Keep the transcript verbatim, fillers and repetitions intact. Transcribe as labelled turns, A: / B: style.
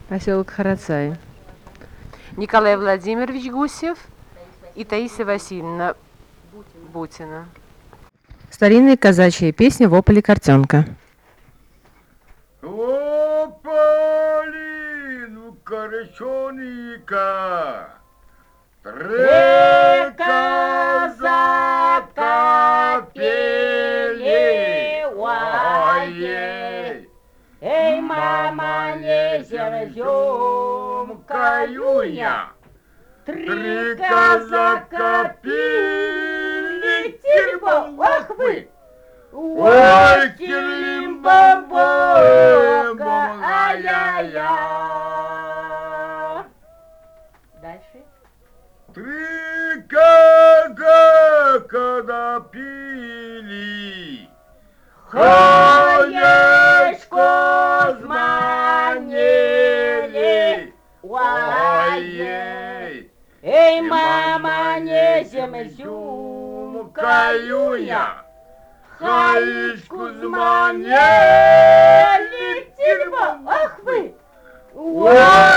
A: Поселок Харацай.
B: Николай Владимирович Гусев и Таисия Васильевна Бутина.
A: Старинная казачья песня «Вопль картенка».
C: Ополину корчоника, три казака пели, ой, эй, мама, не сердем каюня, три казака пели, тирба, ах вы! Ой, килимба-бомба, ай-яй-яй.
B: Дальше.
C: Три казака напили, хаечко зманили, ой, эй, мама, не земзюм каюня, хаечку зманили, тирба, ах вы! Ой!